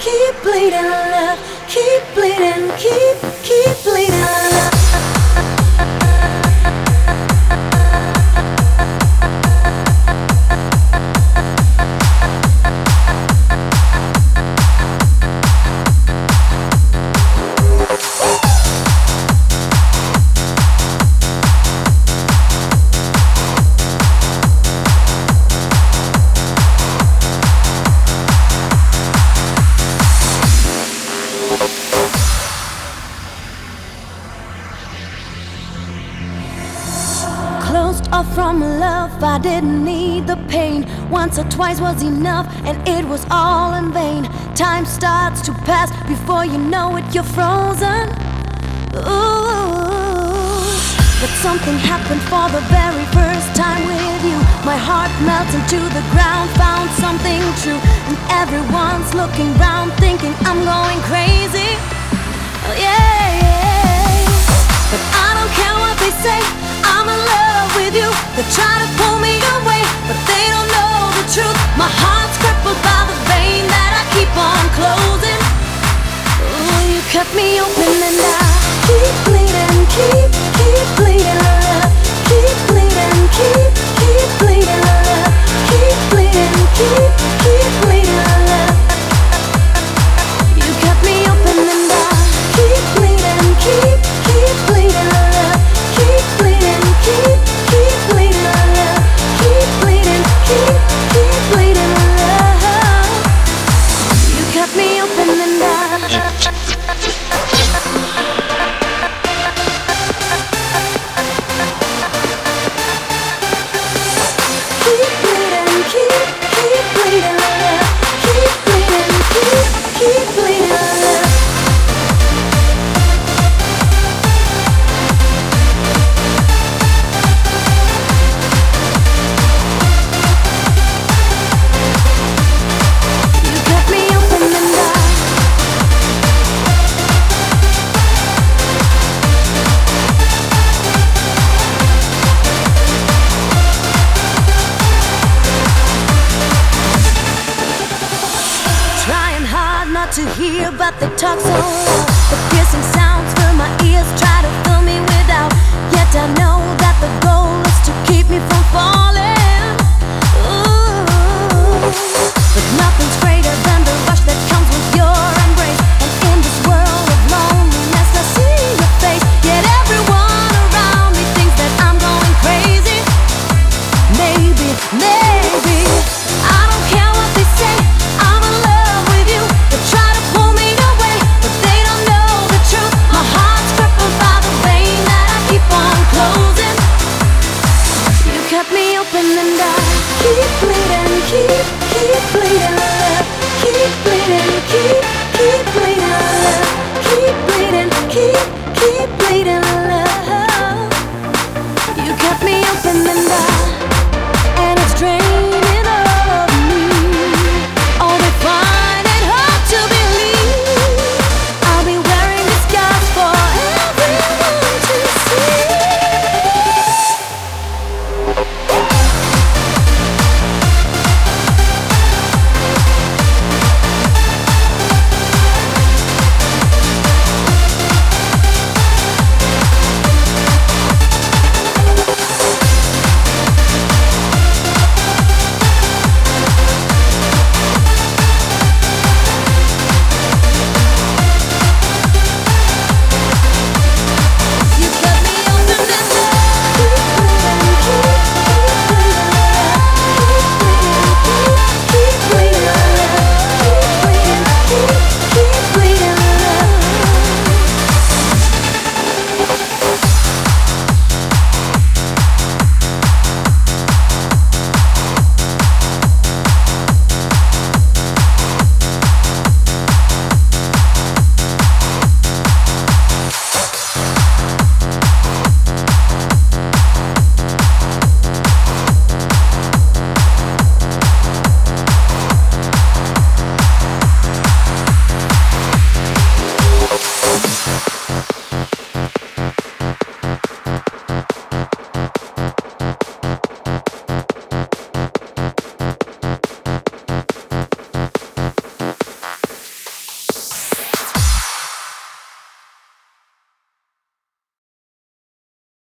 keep bleeding love, keep bleeding, keep bleeding love. Closed off from love, I didn't need the pain. Once or twice was enough, and it was all in vain. Time starts to pass, before you know it, you're frozen. Ooh. But something happened for the very first time with you. My heart melted to the ground, found something true. And everyone's looking round, thinking I'm going crazy. Oh, yeah, yeah. But I don't care what they say, I'm in love with you. They try to pull me away, but they don't know the truth. My heart's crippled by the vein that I keep on closing. Ooh, you cut me open and I keep bleeding, keep bleeding love, keep bleeding, keep bleeding love, keep bleeding, keep bleeding love. You cut me open and I keep bleeding, keep bleeding love, keep bleeding, keep bleeding love, keep bleeding, keep bleeding love. You cut me open and I to hear, but they talk so loud. The piercing sounds fill my ears, try to fill me without. Yet I know that the goal is to keep me from falling. Ooh.